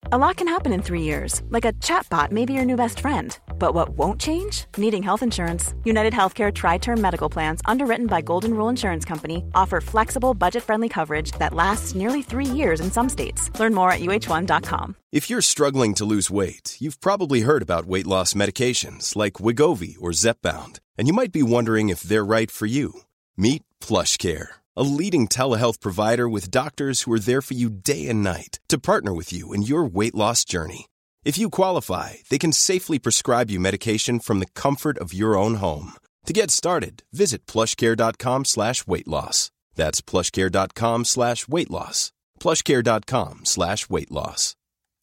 A lot can happen in 3 years, like a chatbot may be your new best friend. But what won't change? Needing health insurance. United Healthcare Tri-Term Medical Plans, underwritten by Golden Rule Insurance Company, offer flexible, budget-friendly coverage that lasts nearly 3 years in some states. Learn more at uh1.com. If you're struggling to lose weight, you've probably heard about weight loss medications like Wegovy or Zepbound, and you might be wondering if they're right for you. Meet PlushCare, a leading telehealth provider with doctors who are there for you day and night to partner with you in your weight loss journey. If you qualify, they can safely prescribe you medication from the comfort of your own home. To get started, visit plushcare.com/weight loss. That's plushcare.com/weight loss. plushcare.com/weight loss.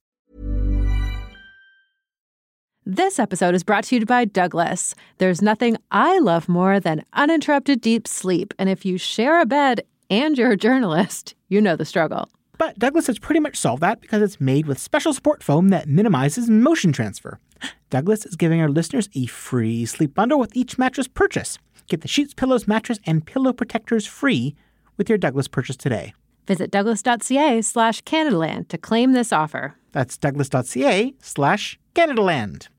This episode is brought to you by Douglas. There's nothing I love more than uninterrupted deep sleep. And if you share a bed and you're a journalist, you know the struggle. But Douglas has pretty much solved that because it's made with special support foam that minimizes motion transfer. Douglas is giving our listeners a free sleep bundle with each mattress purchase. Get the sheets, pillows, mattress, and pillow protectors free with your Douglas purchase today. Visit douglas.ca/Canadaland to claim this offer. That's douglas.ca/Canadaland.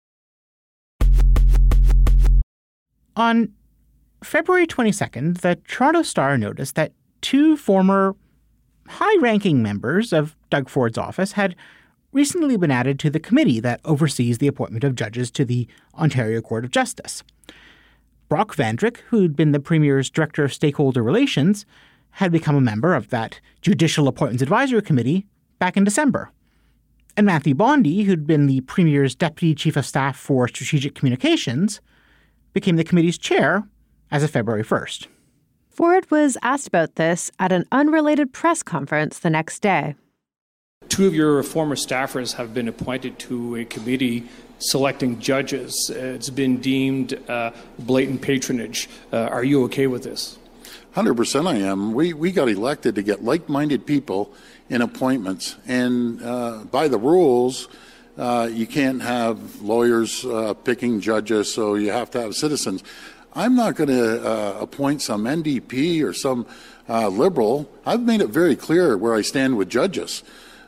On February 22nd, the Toronto Star noticed that two former high-ranking members of Doug Ford's office had recently been added to the committee that oversees the appointment of judges to the Ontario Court of Justice. Brock Vandrick, who'd been the Premier's Director of Stakeholder Relations, had become a member of that Judicial Appointments Advisory Committee back in December. And Matthew Bondi, who'd been the Premier's Deputy Chief of Staff for Strategic Communications, became the committee's chair as of February 1st. Ford was asked about this at an unrelated press conference the next day. Two of your former staffers have been appointed to a committee selecting judges. It's been deemed blatant patronage. Are you okay with this? 100% I am. We got elected to get like-minded people in appointments. And by the rules, you can't have lawyers picking judges, so you have to have citizens. I'm not going to appoint some NDP or some Liberal. I've made it very clear where I stand with judges.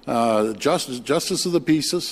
Justice of the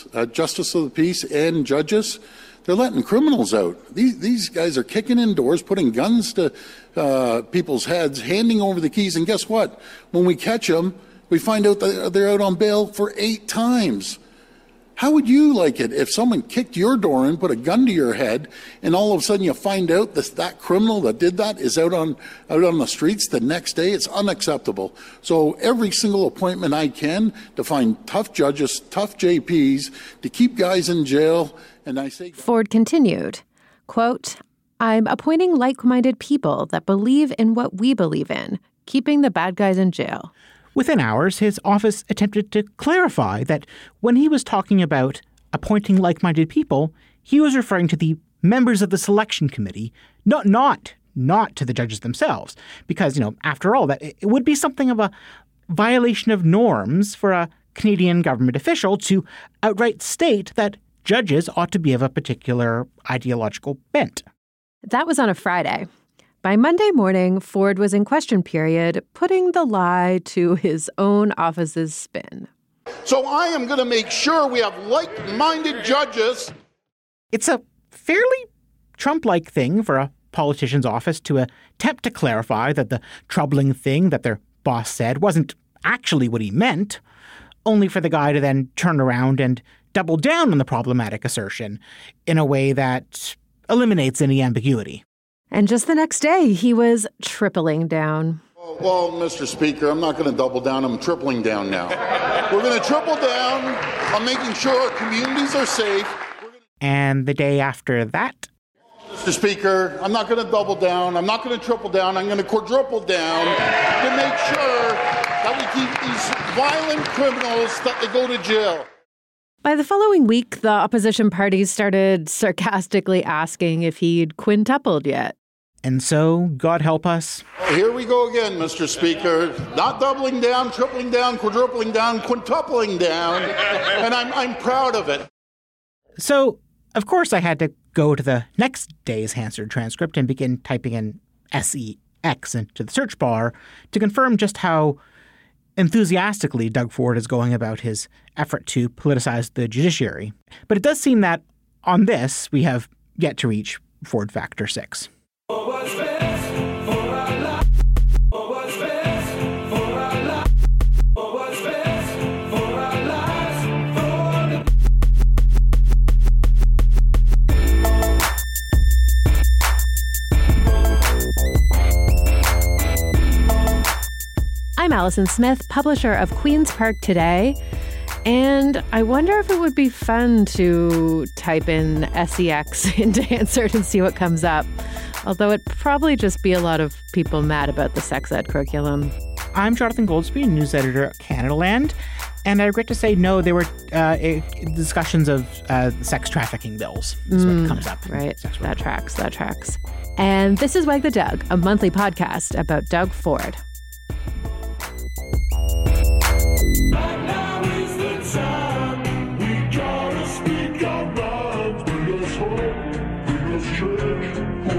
peace and judges, they're letting criminals out. These guys are kicking in doors, putting guns to people's heads, handing over the keys, and guess what? When we catch them, we find out that they're out on bail for 8 times. How would you like it if someone kicked your door in, put a gun to your head, and all of a sudden you find out that criminal that did that is out on the streets the next day? It's unacceptable. So every single appointment I can to find tough judges, tough JPs, to keep guys in jail, and I say... Ford continued, quote, "I'm appointing like-minded people that believe in what we believe in, keeping the bad guys in jail." Within hours, his office attempted to clarify that when he was talking about appointing like-minded people, he was referring to the members of the selection committee, not to the judges themselves. Because, after all, that it would be something of a violation of norms for a Canadian government official to outright state that judges ought to be of a particular ideological bent. That was on a Friday. By Monday morning, Ford was in question period, putting the lie to his own office's spin. So I am going to make sure we have like-minded judges. It's a fairly Trump-like thing for a politician's office to attempt to clarify that the troubling thing that their boss said wasn't actually what he meant, only for the guy to then turn around and double down on the problematic assertion in a way that eliminates any ambiguity. And just the next day, he was tripling down. Well, Mr. Speaker, I'm not going to double down. I'm tripling down now. We're going to triple down on making sure our communities are safe. And the day after that... Mr. Speaker, I'm not going to double down. I'm not going to triple down. I'm going to quadruple down to make sure that we keep these violent criminals that they go to jail. By the following week, the opposition parties started sarcastically asking if he'd quintupled yet. And so, God help us. Here we go again, Mr. Speaker. Not doubling down, tripling down, quadrupling down, quintupling down. And I'm proud of it. So, of course, I had to go to the next day's Hansard transcript and begin typing in SEX into the search bar to confirm just how enthusiastically Doug Ford is going about his effort to politicize the judiciary. But it does seem that on this, we have yet to reach Ford Factor 6. I'm Allison Smith, publisher of Queen's Park Today, and I wonder if it would be fun to type in SEX into Hansard and see what comes up, although it'd probably just be a lot of people mad about the sex ed curriculum. I'm Jonathan Goldsby, news editor at Canadaland, and I regret to say no, there were discussions of sex trafficking bills is what comes up. Right, that tracks. And this is Wag the Doug, a monthly podcast about Doug Ford. Right now is the time we gotta speak our minds. Bring us hope, bring us change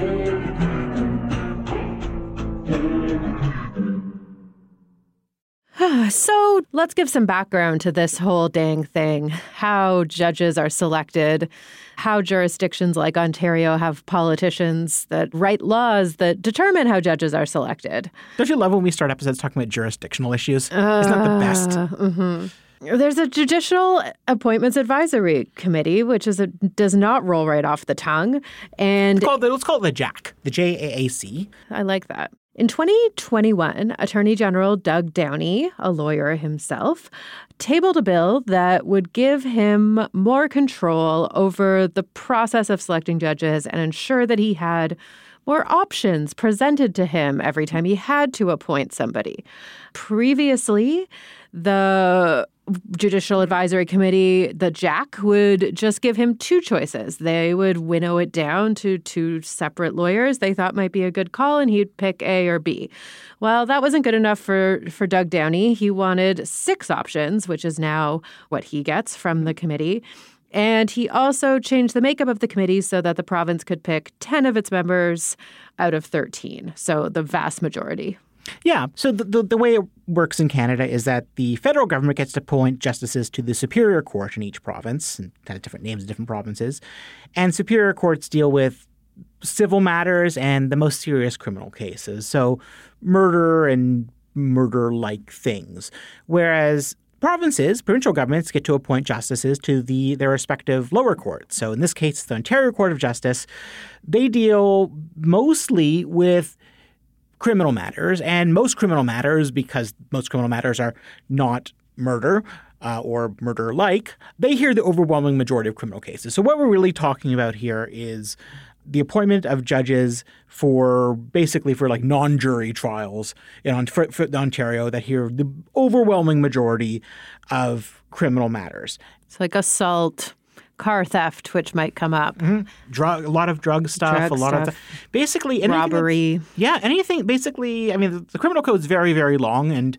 for the people. So let's give some background to this whole dang thing, how judges are selected, how jurisdictions like Ontario have politicians that write laws that determine how judges are selected. Don't you love when we start episodes talking about jurisdictional issues? Isn't that the best? Mm-hmm. There's a Judicial Appointments Advisory Committee, which does not roll right off the tongue. And let's call it the JAC, the JAAC. I like that. In 2021, Attorney General Doug Downey, a lawyer himself, tabled a bill that would give him more control over the process of selecting judges and ensure that he had more options presented to him every time he had to appoint somebody. Previously, the Judicial Advisory Committee, the JAC, would just give him two choices. They would winnow it down to two separate lawyers they thought might be a good call, and he'd pick A or B. Well, that wasn't good enough for Doug Downey. He wanted 6 options, which is now what he gets from the committee. And he also changed the makeup of the committee so that the province could pick 10 of its members out of 13, so the vast majority. Yeah. So the way it works in Canada is that the federal government gets to appoint justices to the Superior Court in each province, and that have different names in different provinces. And Superior Courts deal with civil matters and the most serious criminal cases, so murder and murder-like things. Whereas provincial governments get to appoint justices to their respective lower courts. So in this case, the Ontario Court of Justice, they deal mostly with criminal matters, and most criminal matters, because most criminal matters are not murder or murder-like, they hear the overwhelming majority of criminal cases. So what we're really talking about here is the appointment of judges for like non-jury trials for Ontario that hear the overwhelming majority of criminal matters. It's like assault, car theft, which might come up. Mm-hmm. A lot of drug stuff, basically anything. Robbery. Anything. Basically, I mean, the criminal code is very, very long, and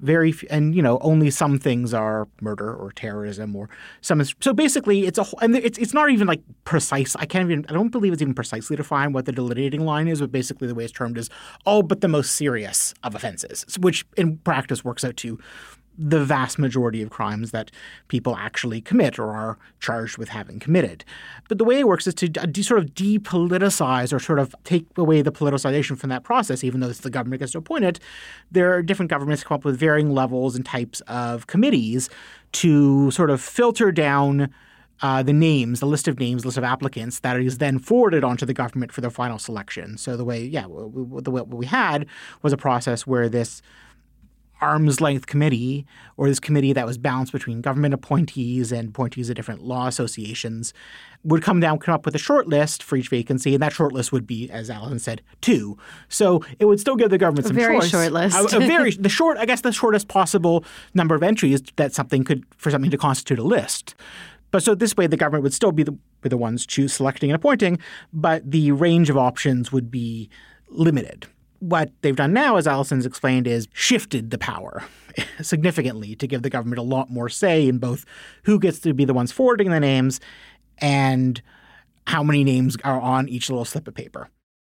only some things are murder or terrorism or some. So basically, it's not even like precise. I don't believe it's even precisely defined what the delineating line is, but basically the way it's termed is all but the most serious of offenses, which in practice works out to the vast majority of crimes that people actually commit or are charged with having committed. But the way it works is to sort of depoliticize or sort of take away the politicization from that process, even though the government gets to appoint it. There are different governments come up with varying levels and types of committees to sort of filter down the list of applicants that is then forwarded onto the government for their final selection. So what we had was a process where this arm's length committee, or this committee that was balanced between government appointees and appointees of different law associations, would come up with a short list for each vacancy, and that short list would be, as Allison said, 2. So it would still give the government some choice. A very short list. The shortest possible number of entries that something to constitute a list. But so this way, the government would still be the ones selecting and appointing, but the range of options would be limited. What they've done now, as Allison's explained, is shifted the power significantly to give the government a lot more say in both who gets to be the ones forwarding the names and how many names are on each little slip of paper.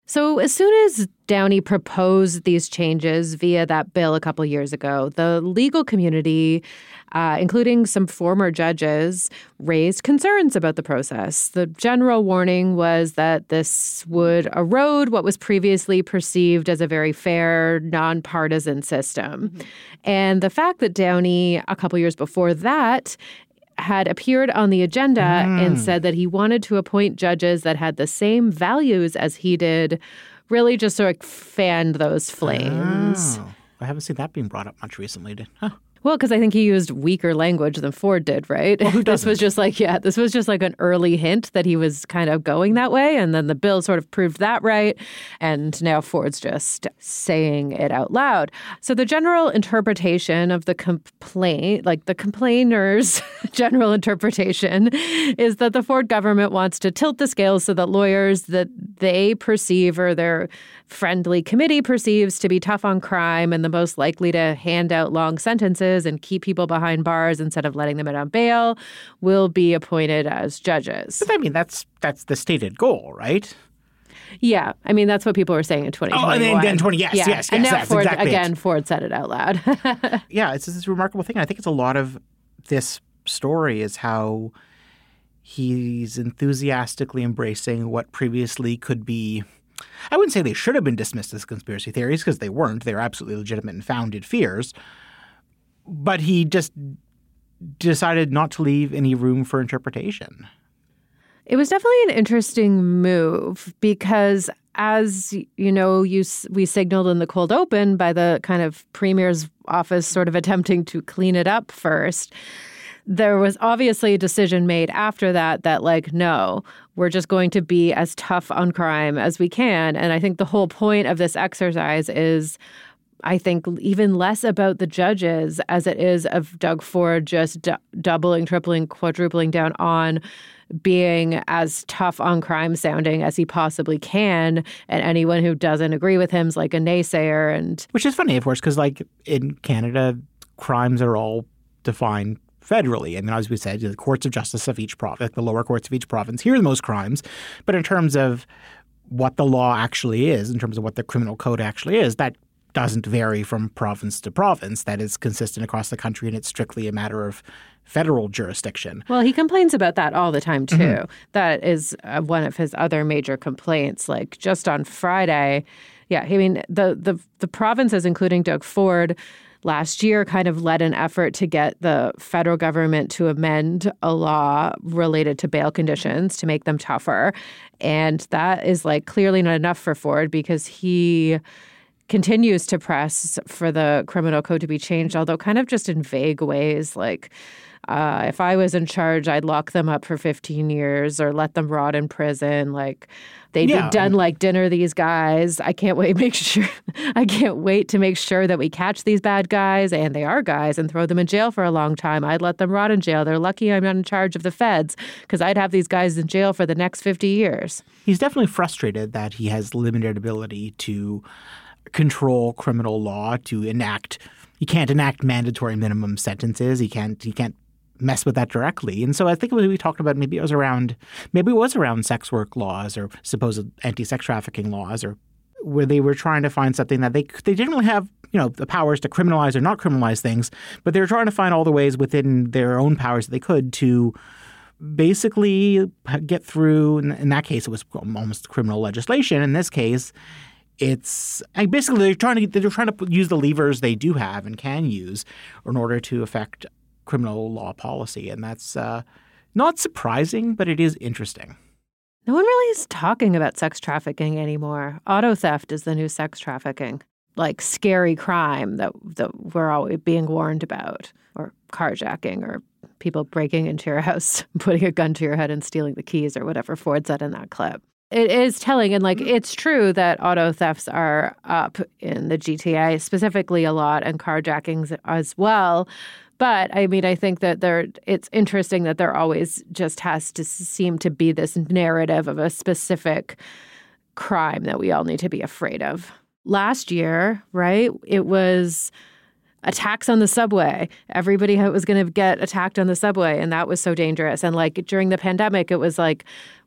So as soon as Downey proposed these changes via that bill a couple years ago, the legal community, including some former judges, raised concerns about the process. The general warning was that this would erode what was previously perceived as a very fair, nonpartisan system. Mm-hmm. And the fact that Downey, a couple years before that, had appeared on the agenda and said that he wanted to appoint judges that had the same values as he did, really just sort of fanned those flames. Oh, I haven't seen that being brought up much recently. Huh. Well, because I think he used weaker language than Ford did, right? Well, who doesn't? This was just like an early hint that he was kind of going that way. And then the bill sort of proved that right. And now Ford's just saying it out loud. So the general interpretation of the complaint, like the complainers' general interpretation, is that the Ford government wants to tilt the scales so that lawyers that they perceive or their friendly committee perceives to be tough on crime and the most likely to hand out long sentences and keep people behind bars instead of letting them out on bail will be appointed as judges. But I mean, that's the stated goal, right? Yeah. I mean, that's what people were saying in 2021. Oh, and then 20, yes. And now Ford, exactly again, Ford said it out loud. Yeah, it's this remarkable thing. I think it's a lot of this story is how he's enthusiastically embracing what previously could be, I wouldn't say they should have been dismissed as conspiracy theories because they weren't. They were absolutely legitimate and founded fears. But he just decided not to leave any room for interpretation. It was definitely an interesting move because, as you know, we signaled in the cold open by the kind of premier's office sort of attempting to clean it up first. There was obviously a decision made after that like, no, we're just going to be as tough on crime as we can. And I think the whole point of this exercise is, I think, even less about the judges as it is of Doug Ford just doubling, tripling, quadrupling down on being as tough on crime sounding as he possibly can. And anyone who doesn't agree with him is like a naysayer. And which is funny, of course, because like in Canada, crimes are all defined federally. And as we said, the courts of justice of each province, the lower courts of each province hear the most crimes. But in terms of what the law actually is, in terms of what the criminal code actually is, that doesn't vary from province to province. That is consistent across the country, and it's strictly a matter of federal jurisdiction. Well, he complains about that all the time, too. Mm-hmm. That is one of his other major complaints. Like just on Friday, I mean, the provinces, including Doug Ford, last year kind of led an effort to get the federal government to amend a law related to bail conditions to make them tougher. And that is like clearly not enough for Ford because he continues to press for the criminal code to be changed, although kind of just in vague ways. Like if I was in charge, I'd lock them up for 15 years or let them rot in prison. Like they'd be done like dinner, these guys. I can't wait to make sure that we catch these bad guys, and they are guys, and throw them in jail for a long time. I'd let them rot in jail. They're lucky I'm not in charge of the feds because I'd have these guys in jail for the next 50 years. He's definitely frustrated that he has limited ability to control criminal law, he can't enact mandatory minimum sentences. He can't mess with that directly. And so I think we talked about maybe it was around sex work laws or supposed anti-sex trafficking laws, or where they were trying to find something that they didn't really have, the powers to criminalize or not criminalize things, but they were trying to find all the ways within their own powers that they could to basically get through. In that case, it was almost criminal legislation. In this case, it's basically they're trying to use the levers they do have and can use in order to affect criminal law policy. And that's not surprising, but it is interesting. No one really is talking about sex trafficking anymore. Auto theft is the new sex trafficking, like scary crime that we're always being warned about, or carjacking, or people breaking into your house, putting a gun to your head and stealing the keys, or whatever Ford said in that clip. It is telling, and it's true that auto thefts are up in the GTA, specifically a lot, and carjackings as well. But I mean, I think that it's interesting that there always just has to seem to be this narrative of a specific crime that we all need to be afraid of. Last year, right, it was attacks on the subway. Everybody was going to get attacked on the subway, and that was so dangerous. And like during the pandemic, it was like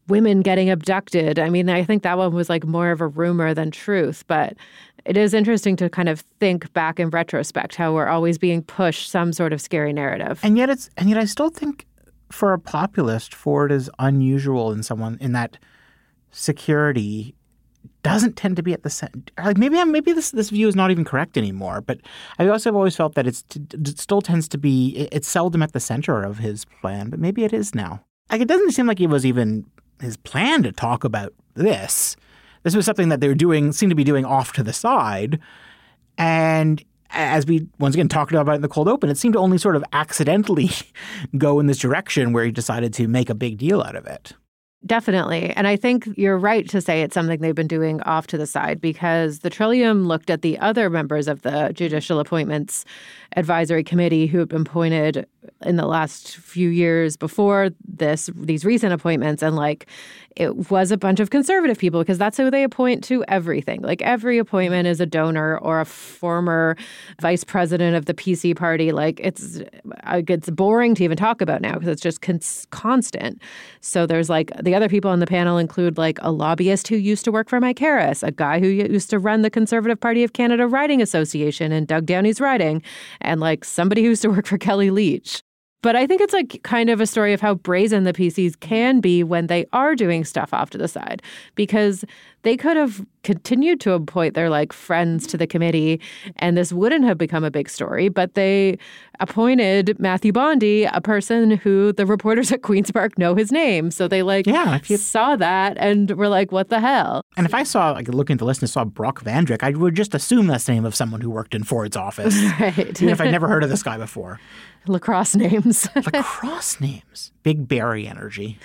women getting abducted. I mean, I think that one was like more of a rumor than truth, but it is interesting to kind of think back in retrospect how we're always being pushed some sort of scary narrative. And yet I still think for a populist, Ford is unusual in that security doesn't tend to be at the center. Like maybe this view is not even correct anymore, but I also have always felt that it still tends to be, it's seldom at the center of his plan, but maybe it is now. Like, it doesn't seem like it was even his plan to talk about this. This was something that they seemed to be doing off to the side. And as we once again talked about in the cold open, it seemed to only sort of accidentally go in this direction where he decided to make a big deal out of it. Definitely. And I think you're right to say it's something they've been doing off to the side, because the Trillium looked at the other members of the Judicial Appointments Advisory Committee who had been appointed in the last few years before these recent appointments, and like it was a bunch of conservative people, because that's who they appoint to everything. Like every appointment is a donor or a former vice president of the PC party. Like it's boring to even talk about now because it's just constant. So there's like the other people on the panel include like a lobbyist who used to work for Mike Harris, a guy who used to run the Conservative Party of Canada Riding Association and Doug Downey's riding, and like somebody who used to work for Kelly Leach. But I think it's like kind of a story of how brazen the PCs can be when they are doing stuff off to the side, because they could have continued to appoint their like friends to the committee and this wouldn't have become a big story. But they appointed Matthew Bondi, a person who the reporters at Queen's Park know his name. So they saw that and were like, what the hell? And if I saw, like looking at the list and saw Brock Vandrick, I would just assume that's the name of someone who worked in Ford's office. Right. Even if I'd never heard of this guy before. Lacrosse names. Lacrosse names. Big Barry energy.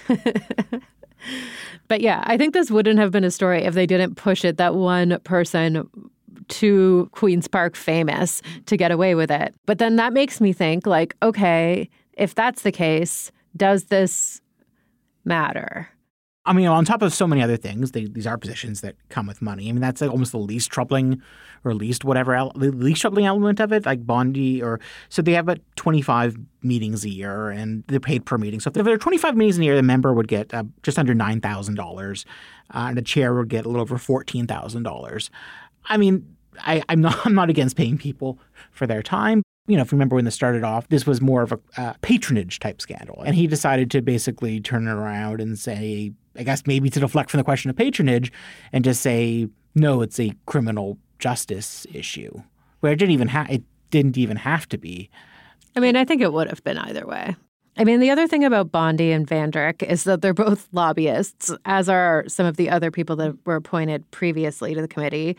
But yeah, I think this wouldn't have been a story if they didn't push it that one person to Queen's Park famous to get away with it. But then that makes me think like, okay, if that's the case, does this matter? I mean, on top of so many other things, these are positions that come with money. I mean, that's like almost the least troubling or least troubling element of it, like Bondi so they have about 25 meetings a year and they're paid per meeting. So if there are 25 meetings a year, the member would get just under $9,000 and the chair would get a little over $14,000. I mean, I'm not against paying people for their time. You know, if you remember when this started off, this was more of a patronage type scandal. And he decided to basically turn it around and say, I guess maybe to deflect from the question of patronage and just say, no, it's a criminal justice issue, where it didn't even have to be. I mean, I think it would have been either way. I mean, the other thing about Bondi and Vandrick is that they're both lobbyists, as are some of the other people that were appointed previously to the committee.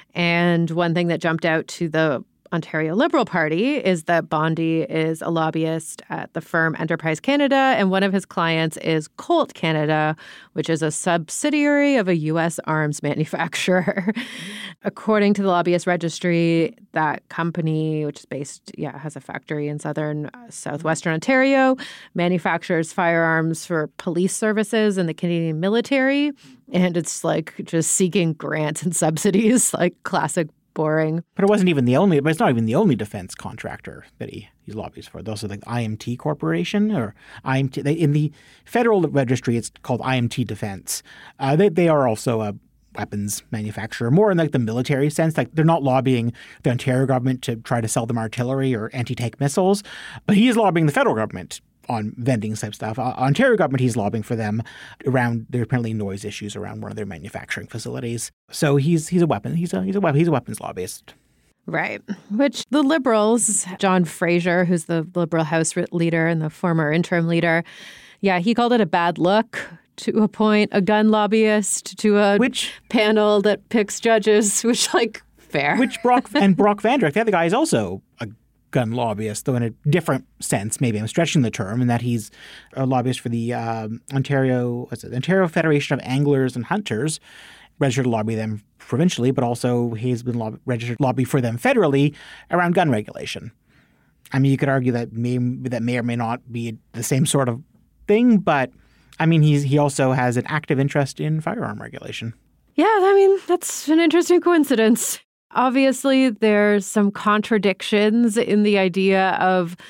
And one thing that jumped out to the Ontario Liberal Party is that Bondi is a lobbyist at the firm Enterprise Canada, and one of his clients is Colt Canada, which is a subsidiary of a U.S. arms manufacturer. According to the Lobbyist Registry, that company, which is has a factory in southwestern Ontario, manufactures firearms for police services and the Canadian military, and it's like just seeking grants and subsidies, like classic boring. But it's not even the only defense contractor that he lobbies for. There's also the IMT Corporation or IMT. In the Federal Registry, it's called IMT Defense. They are also a weapons manufacturer, more in like the military sense. Like they're not lobbying the Ontario government to try to sell them artillery or anti-tank missiles, but he is lobbying the federal government on vending type stuff. Ontario government, he's lobbying for them around there are apparently noise issues around one of their manufacturing facilities. So he's a weapons lobbyist. Right. Which the Liberals, John Fraser, who's the Liberal House leader and the former interim leader, he called it a bad look to appoint a gun lobbyist to a panel that picks judges, which fair. Brock Vandrick, the other guy, is also a gun lobbyist, though in a different sense. Maybe I'm stretching the term, in that he's a lobbyist for the Ontario Federation of Anglers and Hunters, registered to lobby them provincially, but also he's been registered to lobby for them federally around gun regulation. I mean, you could argue that may or may not be the same sort of thing, but I mean, he also has an active interest in firearm regulation. Yeah, I mean, that's an interesting coincidence. Obviously, there's some contradictions in the idea of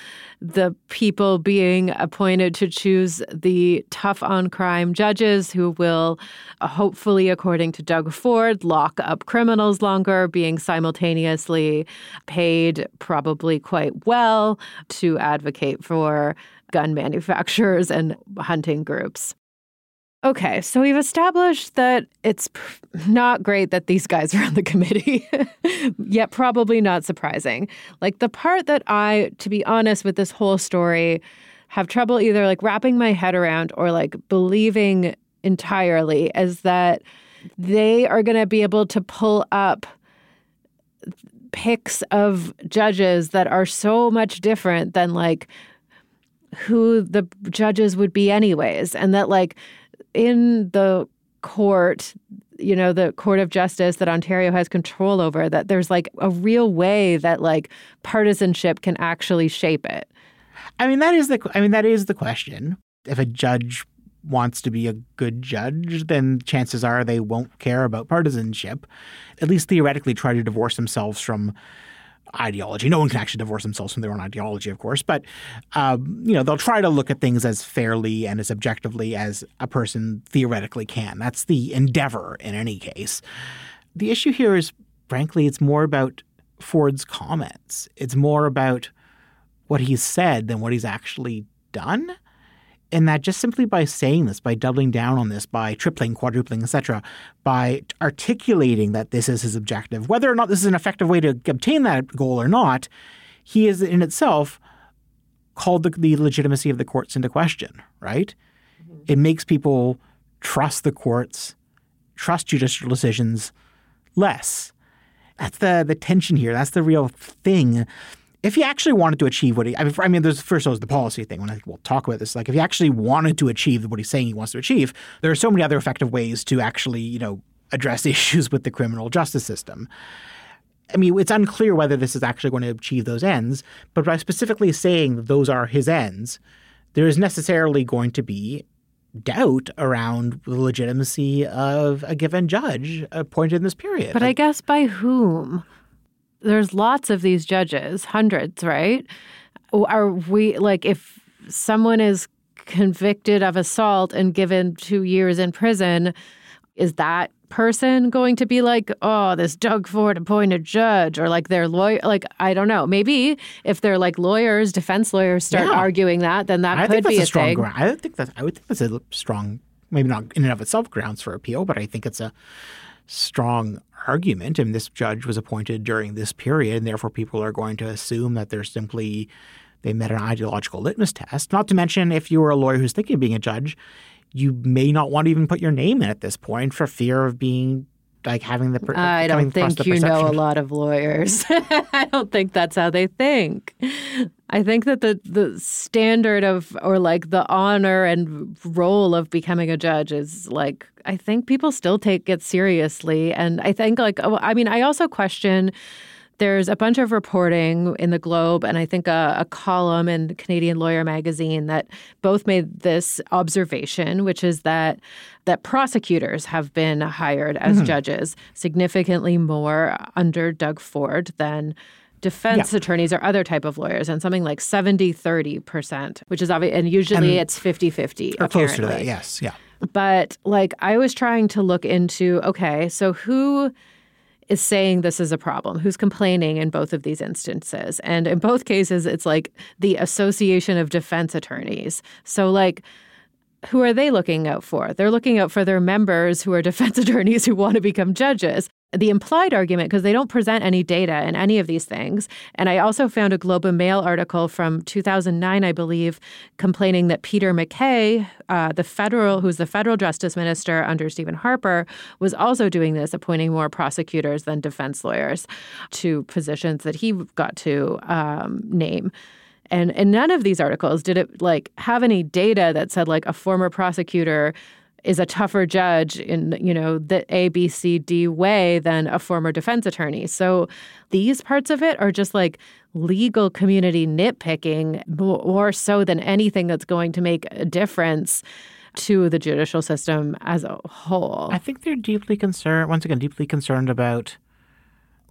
the people being appointed to choose the tough on crime judges who will, hopefully, according to Doug Ford, lock up criminals longer, being simultaneously paid probably quite well to advocate for gun manufacturers and hunting groups. Okay, so we've established that it's not great that these guys are on the committee, yet probably not surprising. Like the part that I, to be honest with this whole story, have trouble either like wrapping my head around or like believing entirely is that they are going to be able to pull up picks of judges that are so much different than like who the judges would be anyways. And that like in the court, you know, the Court of Justice that Ontario has control over, that there's like a real way that like partisanship can actually shape it. I mean, that is the question. If a judge wants to be a good judge, then chances are they won't care about partisanship, at least theoretically try to divorce themselves from ideology. No one can actually divorce themselves from their own ideology, of course, but they'll try to look at things as fairly and as objectively as a person theoretically can. That's the endeavor in any case. The issue here is, frankly, it's more about Ford's comments. It's more about what he's said than what he's actually done. And that just simply by saying this, by doubling down on this, by tripling, quadrupling, etc., by articulating that this is his objective, whether or not this is an effective way to obtain that goal or not, he is in itself called the legitimacy of the courts into question, right? Mm-hmm. It makes people trust the courts, trust judicial decisions less. That's the tension here. That's the real thing. If he actually wanted to achieve what there's first the policy thing. We'll talk about this. Like, if he actually wanted to achieve what he's saying he wants to achieve, there are so many other effective ways to actually, address issues with the criminal justice system. I mean, it's unclear whether this is actually going to achieve those ends, but by specifically saying that those are his ends, there is necessarily going to be doubt around the legitimacy of a given judge appointed in this period. But I guess by whom? There's lots of these judges, hundreds, right? Are we, like, if someone is convicted of assault and given 2 years in prison, is that person going to be like, oh, this Doug Ford appointed judge, or like their lawyer? Like, I don't know. Maybe if they're like lawyers, defense lawyers start arguing that, then that could be a thing. I would think that's a strong, maybe not in and of itself grounds for appeal, but I think it's a strong argument. And this judge was appointed during this period, and therefore people are going to assume that they met an ideological litmus test. Not to mention, if you were a lawyer who's thinking of being a judge, you may not want to even put your name in at this point for fear of being having the. I don't think you know a lot of lawyers. I don't think that's how they think. I think that the standard of, or like the honor and role of becoming a judge is like, I think people still take it seriously. And I think I also question, there's a bunch of reporting in the Globe and I think a column in Canadian Lawyer magazine that both made this observation, which is that prosecutors have been hired as judges significantly more under Doug Ford than defense attorneys or other type of lawyers, and something like 70-30%, which is obvious. And usually it's 50-50. Or closer to that, yes. Yeah. But I was trying to look into, okay, so who is saying this is a problem? Who's complaining in both of these instances? And in both cases, it's like the Association of Defense Attorneys. So who are they looking out for? They're looking out for their members who are defense attorneys who want to become judges. The implied argument, because they don't present any data in any of these things. And I also found a Globe and Mail article from 2009, I believe, complaining that Peter MacKay, who's the federal justice minister under Stephen Harper, was also doing this, appointing more prosecutors than defense lawyers to positions that he got to name. And in none of these articles did it have any data that said a former prosecutor is a tougher judge in, the A, B, C, D way than a former defense attorney. So these parts of it are just legal community nitpicking more so than anything that's going to make a difference to the judicial system as a whole. I think they're deeply concerned about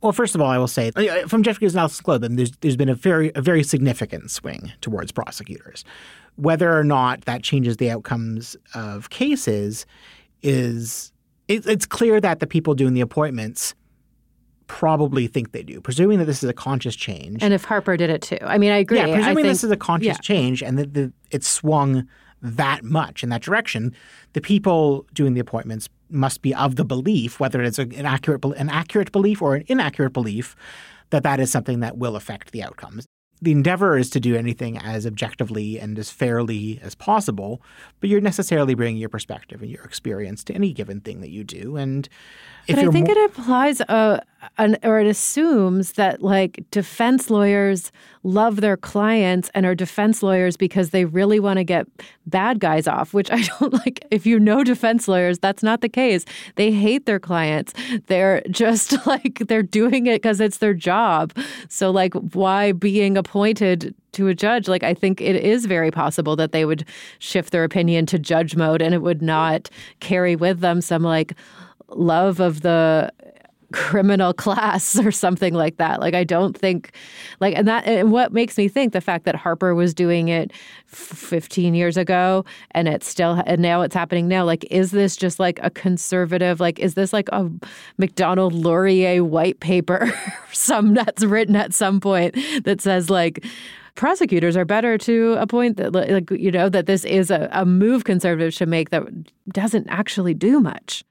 Well, first of all, I will say, from Jeffrey's analysis club, there's been a very significant swing towards prosecutors. Whether or not that changes the outcomes of cases it's clear that the people doing the appointments probably think they do, presuming that this is a conscious change. And if Harper did it too. I mean, I agree. Yeah, presuming this is a conscious change and that it swung that much in that direction, the people doing the appointments must be of the belief, whether it's an accurate belief or an inaccurate belief, that is something that will affect the outcomes. The endeavor is to do anything as objectively and as fairly as possible, but you're necessarily bringing your perspective and your experience to any given thing that you do. And if but I think it implies or it assumes that like defense lawyers love their clients and are defense lawyers because they really want to get bad guys off, which I don't like. If you know defense lawyers, that's not the case. They hate their clients. They're just like they're doing it because it's their job. So like why being appointed to a judge? Like I think it is very possible that they would shift their opinion to judge mode and it would not carry with them some like love of the criminal class or something like that. Like I don't think like and what makes me think the fact that Harper was doing it 15 years ago and now it's happening now, like is this just like a conservative, like is this like a Macdonald Laurier white paper that's written at some point that says like prosecutors are better to appoint that, like, you know, that this is a move conservatives should make that doesn't actually do much.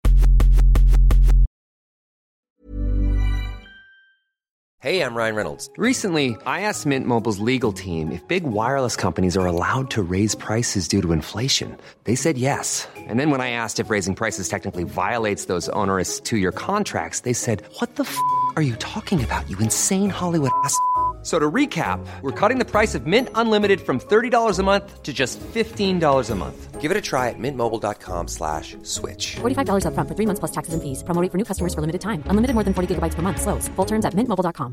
Hey, I'm Ryan Reynolds. Recently, I asked Mint Mobile's legal team if big wireless companies are allowed to raise prices due to inflation. They said yes. And then when I asked if raising prices technically violates those onerous two-year contracts, they said, "What the f*** are you talking about, you insane Hollywood ass?" So to recap, we're cutting the price of Mint Unlimited from $30 a month to just $15 a month. Give it a try at mintmobile.com/switch. $45 up front for 3 months plus taxes and fees. Promo rate for new customers for limited time. Unlimited more than 40 gigabytes per month. Slows full terms at mintmobile.com.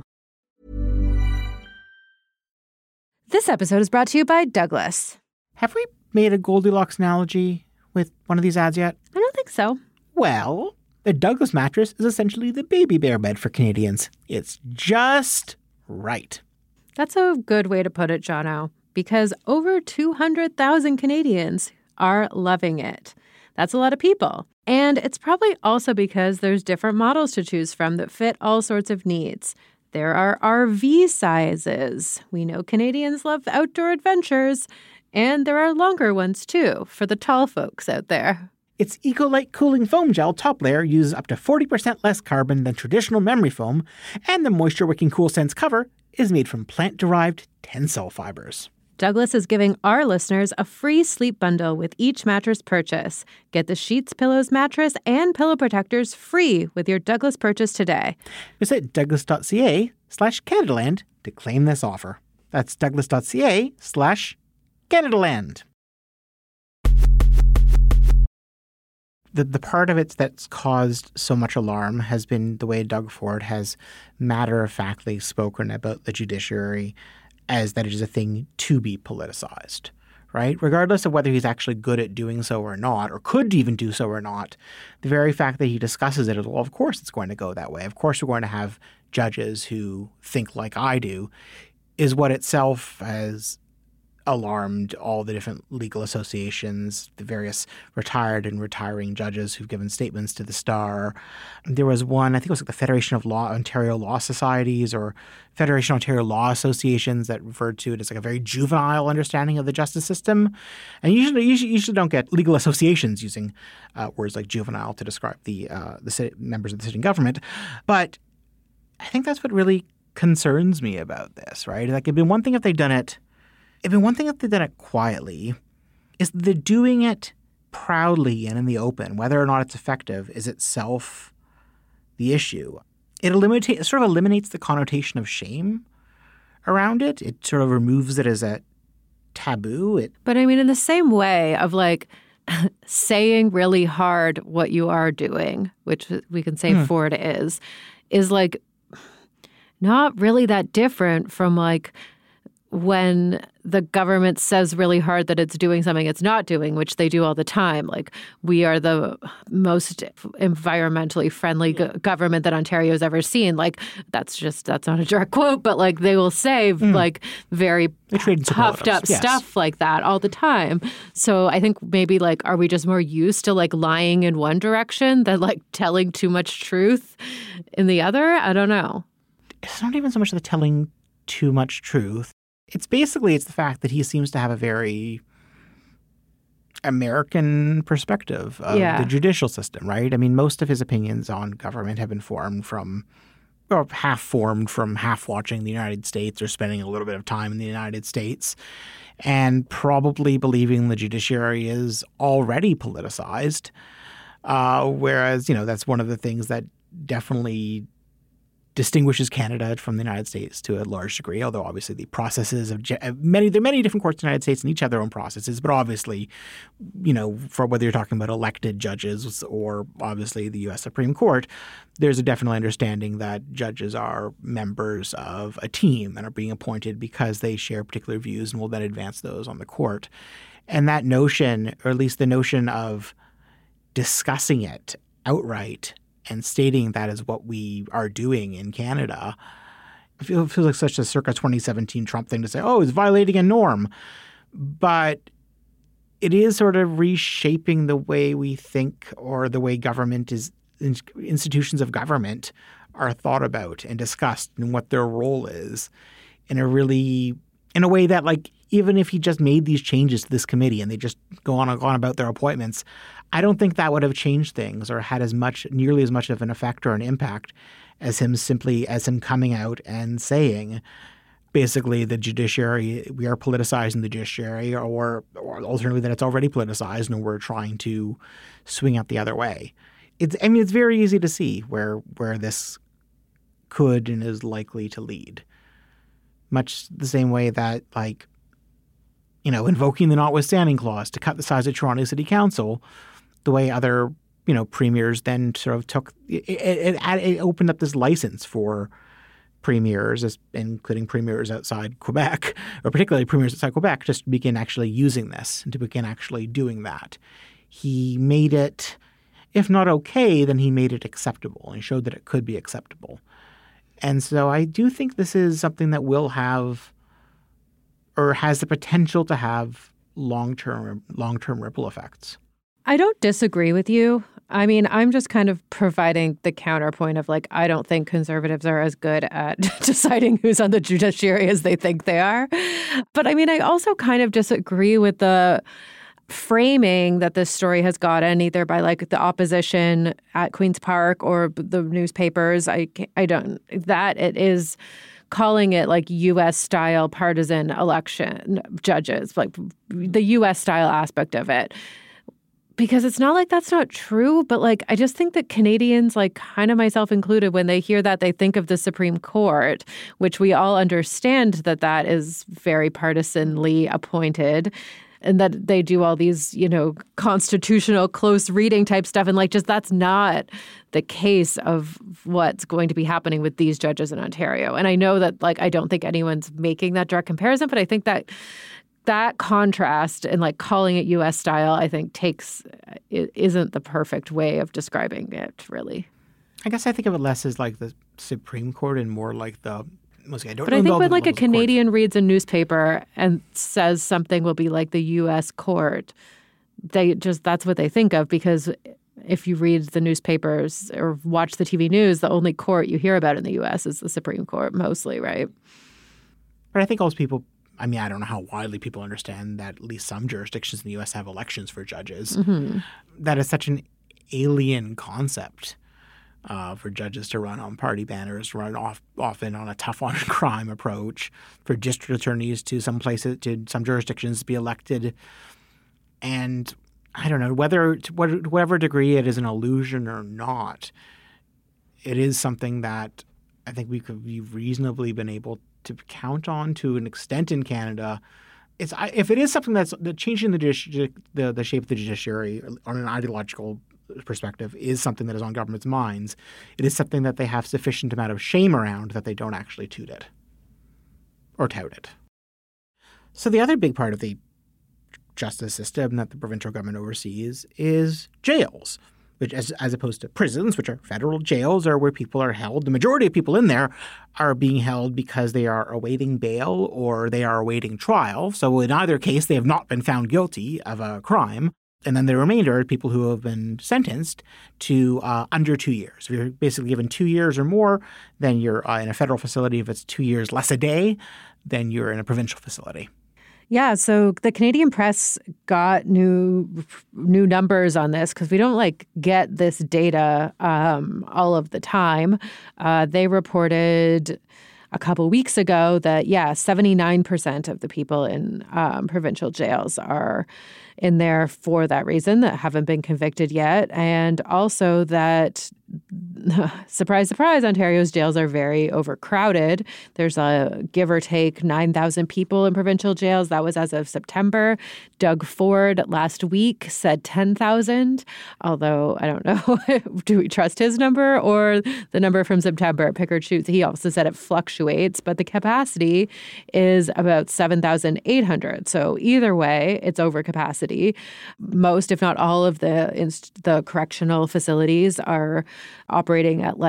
This episode is brought to you by Douglas. Have we made a Goldilocks analogy with one of these ads yet? I don't think so. Well, the Douglas mattress is essentially the baby bear bed for Canadians. It's just right. That's a good way to put it, Jono, because over 200,000 Canadians are loving it. That's a lot of people. And it's probably also because there's different models to choose from that fit all sorts of needs. There are RV sizes. We know Canadians love outdoor adventures. And there are longer ones, too, for the tall folks out there. Its Ecolite cooling foam gel top layer uses up to 40% less carbon than traditional memory foam, and the moisture-wicking CoolSense cover is made from plant-derived Tencel fibers. Douglas is giving our listeners a free sleep bundle with each mattress purchase. Get the sheets, pillows, mattress, and pillow protectors free with your Douglas purchase today. Visit douglas.ca/Canadaland to claim this offer. That's douglas.ca/Canadaland. The part of it that's caused so much alarm has been the way Doug Ford has matter-of-factly spoken about the judiciary as that it is a thing to be politicized, right? Regardless of whether he's actually good at doing so or not, or could even do so or not, the very fact that he discusses it is, well, of course it's going to go that way. Of course we're going to have judges who think like I do, is what itself has alarmed all the different legal associations, the various retired and retiring judges who've given statements to the Star. There was one, I think it was like the Federation of Ontario Law Societies or Federation of Ontario Law Associations that referred to it as like a very juvenile understanding of the justice system. And usually don't get legal associations using words like juvenile to describe the members of the sitting government. But I think that's what really concerns me about this, right? Like it'd been one thing if they'd done it quietly, is they're doing it proudly and in the open. Whether or not it's effective is itself the issue. It sort of eliminates the connotation of shame around it. It sort of removes it as a taboo. But I mean, in the same way of like saying really hard what you are doing, which we can say Ford is like not really that different from like when the government says really hard that it's doing something it's not doing, which they do all the time. Like, we are the most environmentally friendly government that Ontario's ever seen. Like, that's not a direct quote, but like they will say like very puffed up stuff like that all the time. So I think maybe like, are we just more used to like lying in one direction than like telling too much truth in the other? I don't know. It's not even so much the telling too much truth. It's the fact that he seems to have a very American perspective of the judicial system, right? I mean, most of his opinions on government have been half formed from half watching the United States or spending a little bit of time in the United States, and probably believing the judiciary is already politicized. Whereas, that's one of the things that definitely distinguishes Canada from the United States to a large degree, although obviously the processes of there are many different courts in the United States and each have their own processes. But obviously, for whether you're talking about elected judges or obviously the U.S. Supreme Court, there's a definite understanding that judges are members of a team and are being appointed because they share particular views and will then advance those on the court. And that notion, or at least the notion of discussing it outright and stating that is what we are doing in Canada, it feels like such a circa 2017 Trump thing to say, oh, it's violating a norm. But it is sort of reshaping the way we think or the way government is, institutions of government are thought about and discussed and what their role is in a way that, like, even if he just made these changes to this committee and they just go on about their appointments, I don't think that would have changed things or had nearly as much of an effect or an impact as him coming out and saying, basically, the judiciary, we are politicizing the judiciary, or alternatively that it's already politicized and we're trying to swing out the other way. It's very easy to see where this could and is likely to lead. Much the same way that, like, invoking the notwithstanding clause to cut the size of Toronto City Council, the way other, premiers then sort of took it opened up this license for premiers, including premiers outside Quebec, or particularly premiers outside Quebec, just to begin actually using this and to begin actually doing that. He made it, if not okay, then he made it acceptable and showed that it could be acceptable. And so I do think this is something that will have, or has the potential to have, long-term ripple effects. I don't disagree with you. I mean, I'm just kind of providing the counterpoint of, like, I don't think conservatives are as good at deciding who's on the judiciary as they think they are. But I mean, I also kind of disagree with the framing that this story has gotten, either by like the opposition at Queen's Park or the newspapers. I don't, that it is calling it like U.S.-style partisan election judges, like the U.S.-style aspect of it. Because it's not like that's not true, but like I just think that Canadians, like kind of myself included, when they hear that, they think of the Supreme Court, which we all understand that is very partisanly appointed, and that they do all these, constitutional close reading type stuff. And like, just that's not the case of what's going to be happening with these judges in Ontario. And I know that, like, I don't think anyone's making that direct comparison, but I think that contrast and like calling it U.S. style, I think isn't the perfect way of describing it, really. I guess I think of it less as like the Supreme Court and more like the. But I think when like a Canadian reads a newspaper and says something will be like the U.S. court, that's what they think of, because if you read the newspapers or watch the TV news, the only court you hear about in the U.S. is the Supreme Court, mostly, right? But I think most people. I mean, I don't know how widely people understand that at least some jurisdictions in the U.S. have elections for judges. Mm-hmm. That is such an alien concept for judges to run on party banners, run often on a tough on crime approach, for district attorneys to some jurisdictions to be elected. And I don't know to whatever degree it is an illusion or not, it is something that I think we've reasonably been able to count on to an extent in Canada. If it is something that's changing the shape of the judiciary on an ideological perspective is something that is on government's minds, it is something that they have sufficient amount of shame around that they don't actually toot it or tout it. So the other big part of the justice system that the provincial government oversees is jails, which as opposed to prisons, which are federal jails, are where people are held. The majority of people in there are being held because they are awaiting bail or they are awaiting trial. So in either case, they have not been found guilty of a crime. And then the remainder are people who have been sentenced to under 2 years. If you're basically given 2 years or more, then you're in a federal facility. If it's 2 years less a day, then you're in a provincial facility. Yeah, so the Canadian Press got new numbers on this because we don't get this data all of the time. They reported a couple weeks ago that 79% of the people in provincial jails are in there for that reason, that haven't been convicted yet, and also that surprise, surprise, Ontario's jails are very overcrowded. There's a give or take 9,000 people in provincial jails. That was as of September. Doug Ford last week said 10,000, although I don't know, do we trust his number or the number from September? Pickard Shoots, he also said it fluctuates, but the capacity is about 7,800. So either way, it's over capacity. Most, if not all of the correctional facilities are operating at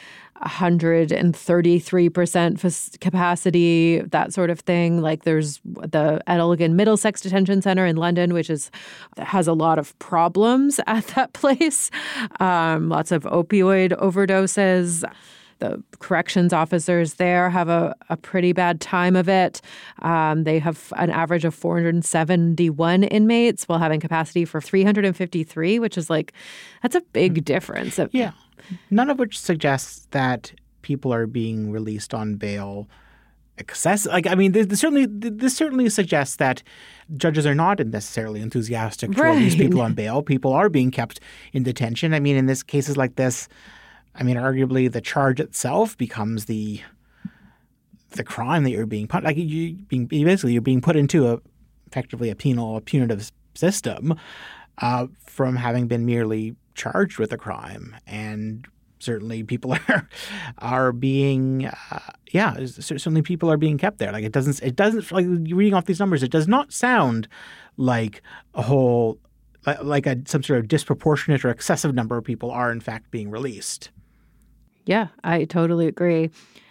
133% capacity, that sort of thing. There's the Elgin Middlesex Detention Center in London, which has a lot of problems at that place. Lots of opioid overdoses. The corrections officers there have a pretty bad time of it. They have an average of 471 inmates while having capacity for 353, which is that's a big difference. Yeah. None of which suggests that people are being released on bail excess. This certainly suggests that judges are not necessarily enthusiastic to release people on bail. People are being kept in detention. In this cases like this, arguably the charge itself becomes the crime that you're being put. You're being put into effectively a punitive system from having been merely charged with a crime. And certainly people are being certainly people are being kept there. It doesn't reading off these numbers, it does not sound like some sort of disproportionate or excessive number of people are in fact being released. Yeah, I totally agree.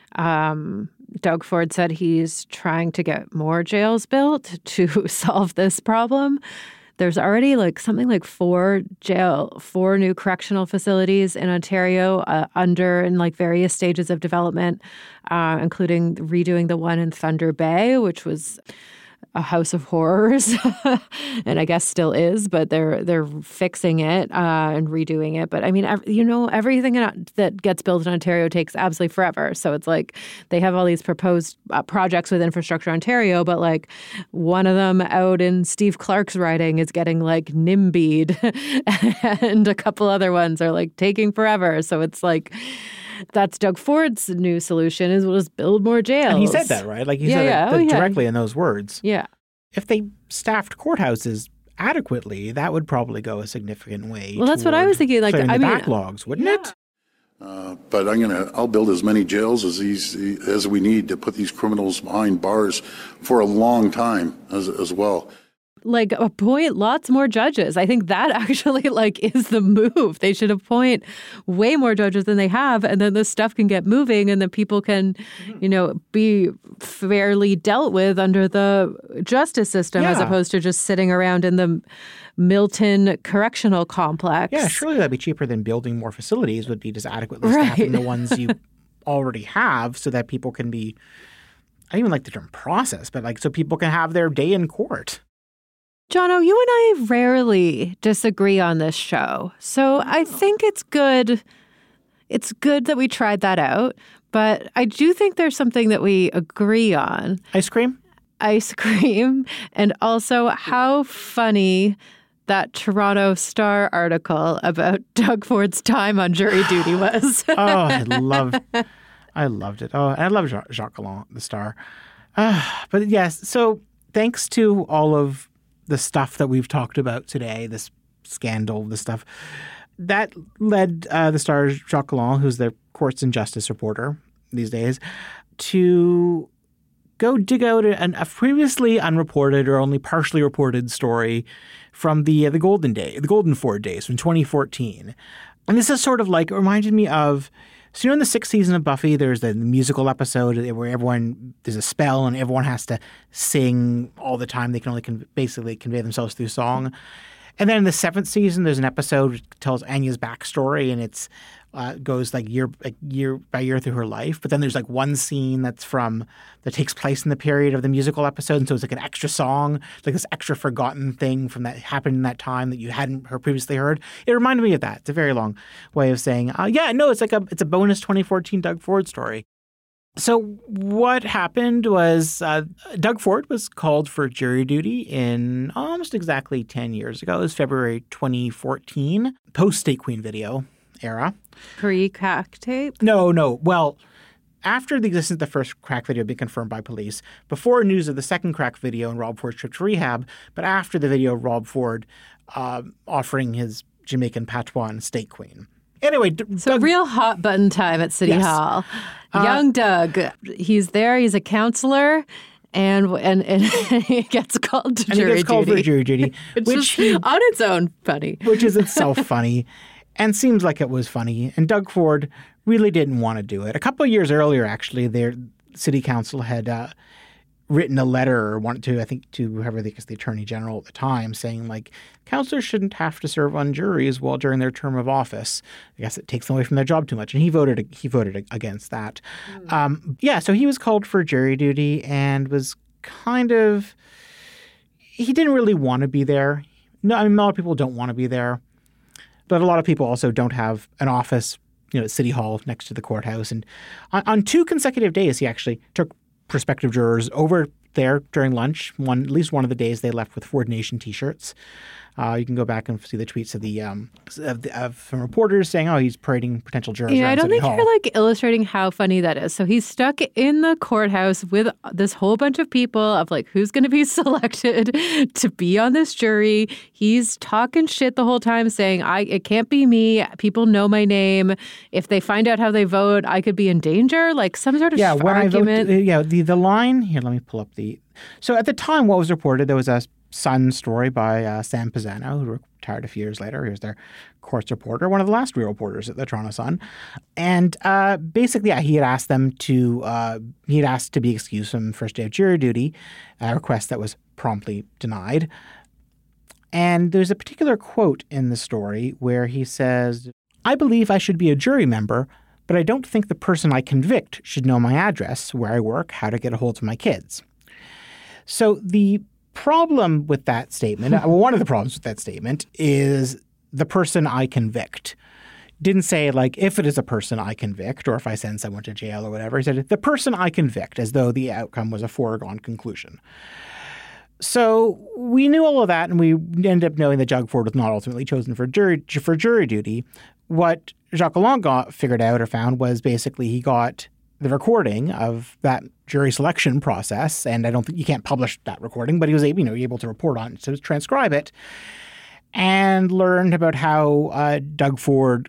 Doug Ford said he's trying to get more jails built to solve this problem. There's already something like 4 new correctional facilities in Ontario in various stages of development, including redoing the one in Thunder Bay, which was a house of horrors, and I guess still is, but they're fixing it and redoing it. But everything that gets built in Ontario takes absolutely forever. So it's they have all these proposed projects with Infrastructure Ontario, but one of them out in Steve Clark's riding is getting NIMBY'd, and a couple other ones are taking forever. So it's that's Doug Ford's new solution is we'll just build more jails. And he said that, right? He said it directly in those words. Yeah. If they staffed courthouses adequately, that would probably go a significant way. Well, that's what I was thinking. The backlogs, wouldn't it? But I'll build as many jails as we need to put these criminals behind bars for a long time as well. Appoint lots more judges. I think that actually is the move. They should appoint way more judges than they have, and then this stuff can get moving, and then people can, be fairly dealt with under the justice system as opposed to just sitting around in the Milton Correctional Complex. Yeah, surely that'd be cheaper than building more facilities. Would be just adequately staffing the ones you already have, so that people can be. I don't even like the term process, but so people can have their day in court. Jono, you and I rarely disagree on this show, so I think it's good. It's good that we tried that out, but I do think there's something that we agree on. Ice cream, and also how funny that Toronto Star article about Doug Ford's time on jury duty was. I loved it. Oh, I love Jacques Galland, the Star. But yes, so thanks to all of the stuff that we've talked about today, this scandal, this stuff, that led the Star, Jacques Galland, who's the courts and justice reporter these days, to go dig out a previously unreported or only partially reported story from the Golden Ford days from 2014. And this is sort of like, it reminded me of, so in the 6th season of Buffy, there's the musical episode where there's a spell and everyone has to sing all the time. They can only basically convey themselves through song. And then in the 7th season, there's an episode that tells Anya's backstory, and it's goes like year by year through her life. But then there's like one scene that takes place in the period of the musical episode, and so it's like an extra song, like this extra forgotten thing from that happened in that time that you hadn't previously heard. It reminded me of that. It's a very long way of saying, it's a bonus 2014 Doug Ford story. So what happened was Doug Ford was called for jury duty in almost exactly 10 years ago. It was February 2014, post-State Queen video era. Pre-crack tape? No. Well, after the existence of the first crack video had been confirmed by police, before news of the second crack video and Rob Ford's trip to rehab, but after the video of Rob Ford offering his Jamaican patois and State Queen. Anyway, so real hot button time at City Hall. Young Doug, he's there. He's a counselor, and he gets called to jury duty. And he gets called for jury duty, which is on its own funny. Which is itself funny, and seems like it was funny. And Doug Ford really didn't want to do it. A couple of years earlier, actually, their city council had written a letter, or wanted to, I think, to whoever the Attorney General at the time, saying like councilors shouldn't have to serve on juries while during their term of office. I guess it takes them away from their job too much, and he voted against that. So he was called for jury duty and was he didn't really want to be there. No, I mean, a lot of people don't want to be there, but a lot of people also don't have an office, at City Hall next to the courthouse. And on 2 consecutive days, he actually took prospective jurors over there during lunch. At least one of the days they left with Ford Nation T-shirts. You can go back and see the tweets of some reporters saying, "Oh, he's parading potential jurors." Yeah, I don't think you're illustrating how funny that is. So he's stuck in the courthouse with this whole bunch of people of who's going to be selected to be on this jury. He's talking shit the whole time, saying, "It can't be me. People know my name. If they find out how they vote, I could be in danger." Some sort of argument. The line here. Let me pull up the. So at the time, what was reported, there was a Sun story by Sam Pisano, who retired a few years later. He was their courts reporter, one of the last real reporters at the Toronto Sun. And basically, he had asked them to be excused from first day of jury duty, a request that was promptly denied. And there's a particular quote in the story where he says, "I believe I should be a jury member, but I don't think the person I convict should know my address, where I work, how to get a hold of my kids." So the problem with that statement, one of the problems with that statement is the person I convict. Didn't say if it is a person I convict or if I send someone to jail or whatever. He said the person I convict, as though the outcome was a foregone conclusion. So we knew all of that, and we ended up knowing that Doug Ford was not ultimately chosen for jury duty. What Jacques Lalonde figured out or found was basically he got the recording of that jury selection process, and I don't think you can't publish that recording, but he was able to report on it, to transcribe it, and learned about how Doug Ford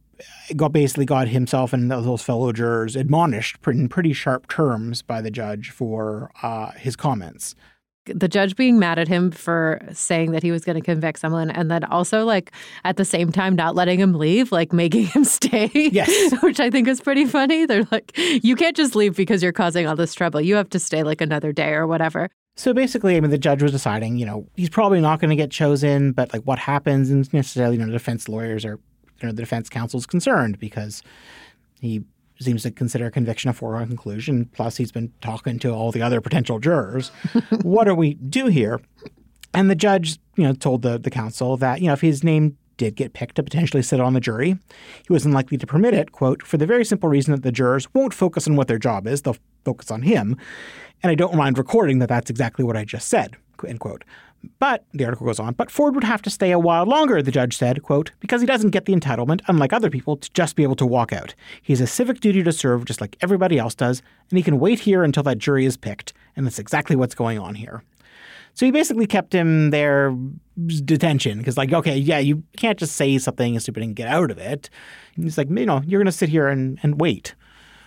got himself and those fellow jurors admonished in pretty sharp terms by the judge for his comments. The judge being mad at him for saying that he was going to convict someone, and then also at the same time not letting him leave, making him stay. Yes. Which I think is pretty funny. They're you can't just leave because you're causing all this trouble. You have to stay another day or whatever. So basically, the judge was deciding, he's probably not going to get chosen, but what happens, and necessarily, the defense lawyers or the defense counsel is concerned because he seems to consider conviction a foregone conclusion. Plus, he's been talking to all the other potential jurors. What do we do here? And the judge, told the counsel that, if his name did get picked to potentially sit on the jury, he was unlikely to permit it, quote, "for the very simple reason that the jurors won't focus on what their job is. They'll focus on him. And I don't mind recording that that's exactly what I just said," end quote. But, the article goes on, "but Ford would have to stay a while longer," the judge said, quote, "because he doesn't get the entitlement, unlike other people, to just be able to walk out. He has a civic duty to serve just like everybody else does, and he can wait here until that jury is picked. And that's exactly what's going on here." So he basically kept him there, detention, because you can't just say something stupid and get out of it. And he's you're going to sit here and wait.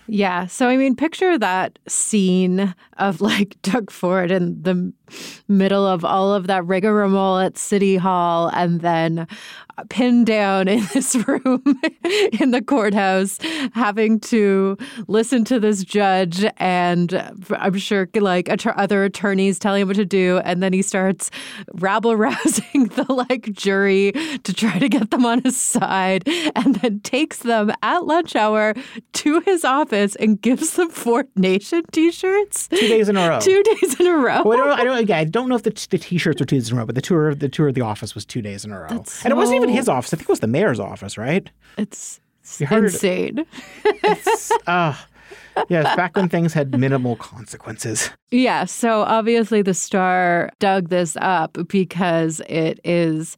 Yeah. So, I mean, picture that scene of like Doug Ford in the middle of all of that rigmarole at City Hall and then pinned down in this room in the courthouse, having to listen to this judge and I'm sure like other attorneys telling him what to do. And then he starts rabble-rousing the like jury to try to get them on his side and then takes them at lunch hour to his office and gives them Ford Nation t-shirts. 2 days in a row. 2 days in a row. Well, I don't know if the t-shirts were 2 days in a row, but the tour of the office was 2 days in a row. And it wasn't even his office. I think it was the mayor's office, right? It's insane. Yes, back when things had minimal consequences. Yeah, so obviously the Star dug this up because it is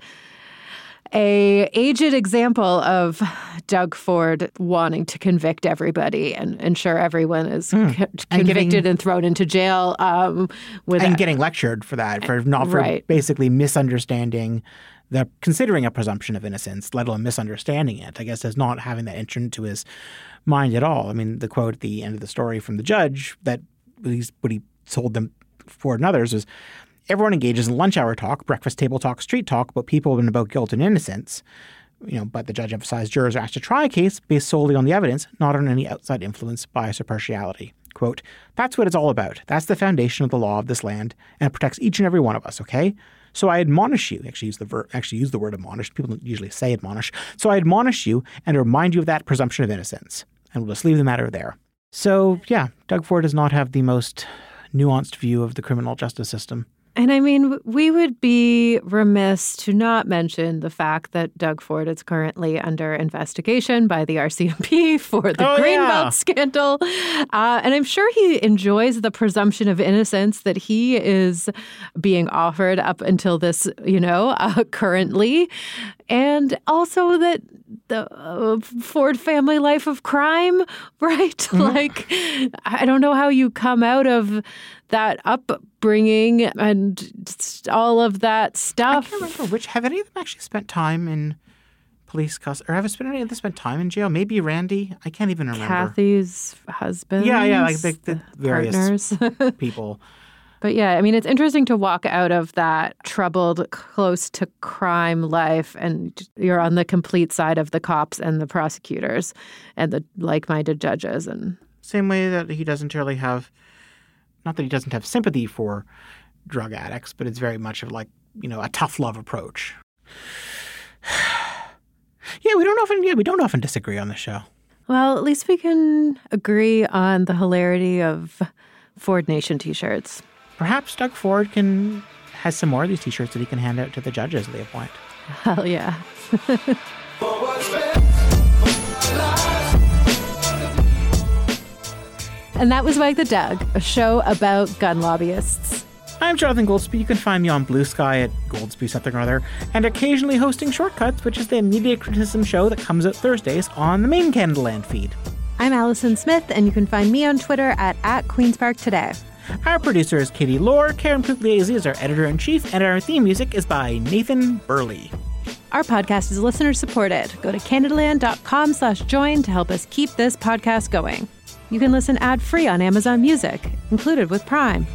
a aged example of Doug Ford wanting to convict everybody and ensure everyone is convicted and thrown into jail. And getting lectured for that, for basically misunderstanding considering a presumption of innocence, let alone misunderstanding it, I guess, as not having that entered into his mind at all. I mean, the quote at the end of the story from the judge that what he told them, Ford and others, was, everyone engages in lunch hour talk, breakfast table talk, street talk about people and about guilt and innocence. But the judge emphasized jurors are asked to try a case based solely on the evidence, not on any outside influence, bias, or partiality. Quote, that's what it's all about. That's the foundation of the law of this land, and it protects each and every one of us, okay? So I admonish you, use the word admonish. People don't usually say admonish. So I admonish you and remind you of that presumption of innocence. And we'll just leave the matter there. So, yeah, Doug Ford does not have the most nuanced view of the criminal justice system. And I mean, we would be remiss to not mention the fact that Doug Ford is currently under investigation by the RCMP for the Greenbelt scandal. And I'm sure he enjoys the presumption of innocence that he is being offered up until this, currently. And also that the Ford family life of crime, right? Mm-hmm. Like, I don't know how you come out of that upbringing and all of that stuff. I can't remember have any of them actually spent time in police custody, or have any of them spent time in jail? Maybe Randy. I can't even remember. Kathy's husband. Yeah, like the various partners. people. But yeah, I mean, it's interesting to walk out of that troubled, close to crime life and you're on the complete side of the cops and the prosecutors and the like-minded judges. And same way that he doesn't really have, not that he doesn't have sympathy for drug addicts, but it's very much of like, a tough love approach. We don't often disagree on the show. Well, at least we can agree on the hilarity of Ford Nation t-shirts. Perhaps Doug Ford has some more of these t-shirts that he can hand out to the judges at the appoint. Hell yeah. And that was Wag the Doug, a show about gun lobbyists. I'm Jonathan Goldsby. You can find me on Blue Sky at Goldsby something or other, and occasionally hosting Shortcuts, which is the media criticism show that comes out Thursdays on the main Canadaland feed. I'm Allison Smith, and you can find me on Twitter at Queen's Park Today. Our producer is Katie Lohr, Karen Pugliese is our editor-in-chief, and our theme music is by Nathan Burley. Our podcast is listener-supported. Go to Canadaland.com/join to help us keep this podcast going. You can listen ad-free on Amazon Music, included with Prime.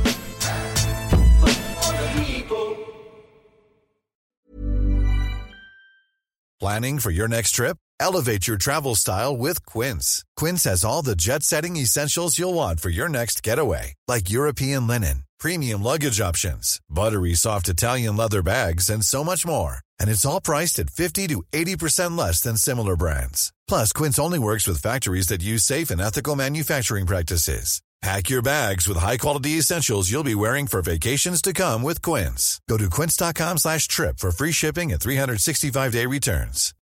Planning for your next trip? Elevate your travel style with Quince. Quince has all the jet-setting essentials you'll want for your next getaway, like European linen, premium luggage options, buttery soft Italian leather bags, and so much more. And it's all priced at 50 to 80% less than similar brands. Plus, Quince only works with factories that use safe and ethical manufacturing practices. Pack your bags with high-quality essentials you'll be wearing for vacations to come with Quince. Go to quince.com/trip for free shipping and 365-day returns.